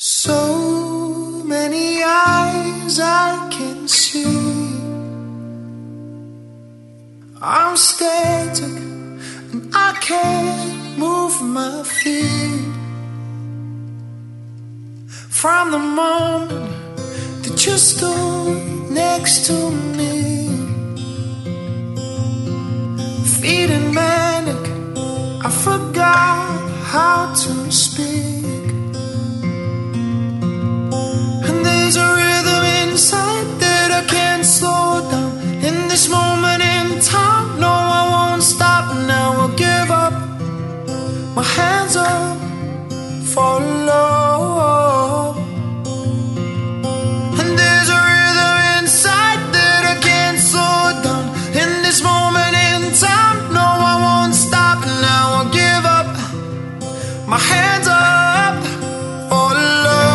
So many eyes I can see. I'm static and I can't move my feet. From the moment that you stood next to me, feeling manic, I forgot how to speak. There's a rhythm inside that I can't slow down. In this moment in time, no, I won't stop now. I'll give up, my hands up for love. And there's a rhythm inside that I can't slow down. In this moment in time, no, I won't stop now. I'll give up, my hands up for love.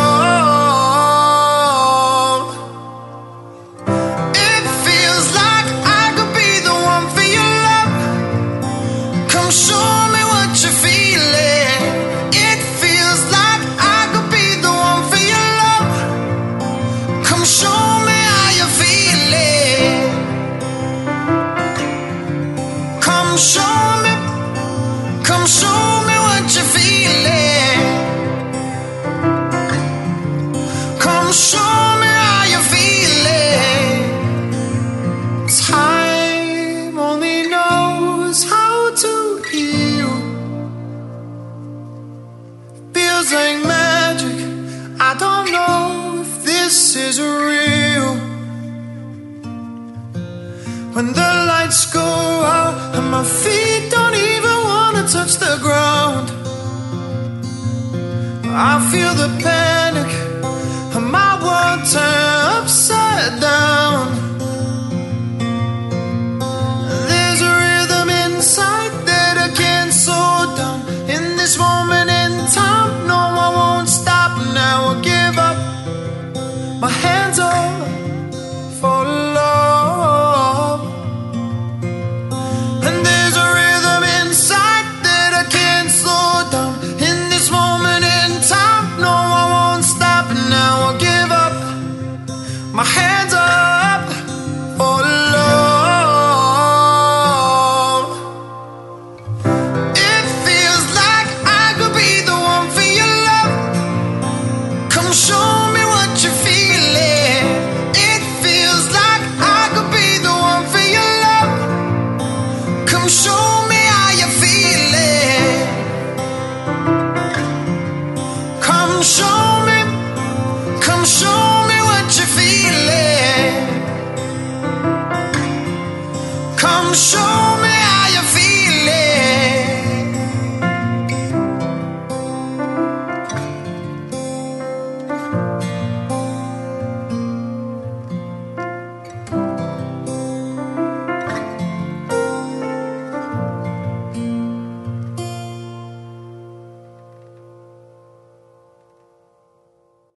Show me what you're feeling. It feels like I could be the one for your love. Come show me how you're feeling. Come show me what you're feeling. Come show me how you're feeling. Time only knows how to heal. Feels like magic. I don't know if this is real. When the lights go out and my feet don't even wanna touch the ground, I feel the panic and my world turn upside down. There's a rhythm inside that I can't slow down. In this moment in time, no, I won't stop now. I'll give up, my hands up for love. And there's a rhythm inside that I can't slow down. In this moment in time, no, I won't stop now. I'll give up, my hands up for love. It feels like I could be the one for your love. Come show me what you're feeling. It feels like I could be the one for your love. Come show me how you're feeling. Come show me what you're feeling. Come show me